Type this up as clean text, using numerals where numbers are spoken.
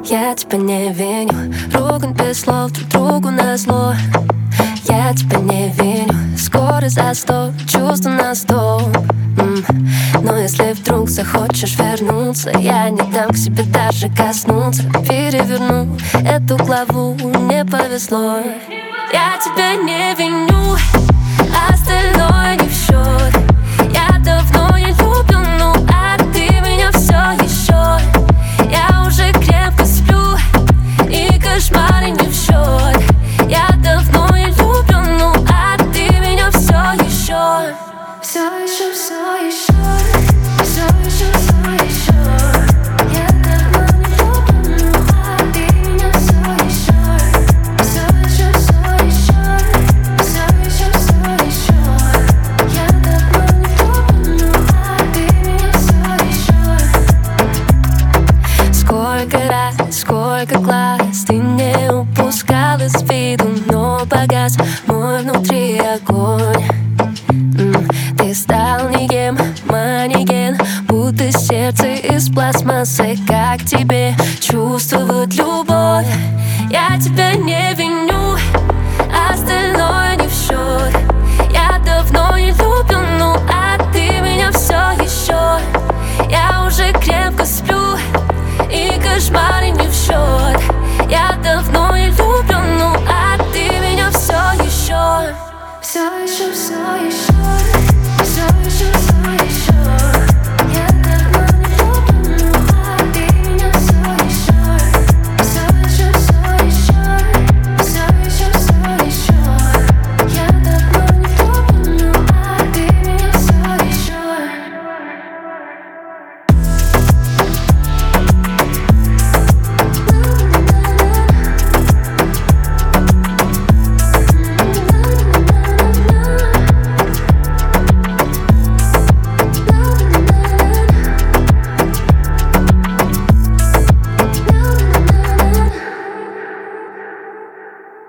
Я тебя не виню, ругань без слов друг другу назло. Я тебя не виню, скоро за 100, чувства на стол. Но если вдруг захочешь вернуться, я не дам к себе даже коснуться. Переверну эту главу, не повезло. Я тебя не виню, остальное не в счет. Я давно не люблю, ну а ты меня все еще. Я уже крепко сплю, и кошмары не в счет. Я давно не люблю, ну а ты меня все еще. Все еще, все еще, все еще, все еще. Я давно не люблю, ну а ты меня все еще. Все еще, все еще, все еще, все еще. Я давно не люблю, ну а ты меня все еще. Сколько раз, сколько глаз ты не упускал из виду, но погас мой внутри огонь. Ты стал никем, манекен, будто сердце из пластмассы. Как тебе чувствовать любовь? Я тебя не виню, остальное не в счет. Я давно не люблю, ну а ты меня все еще. Я уже крепко сплю, и кошмары не в счет. Я давно не люблю, ну а ты меня все еще. Все еще, все еще, все еще.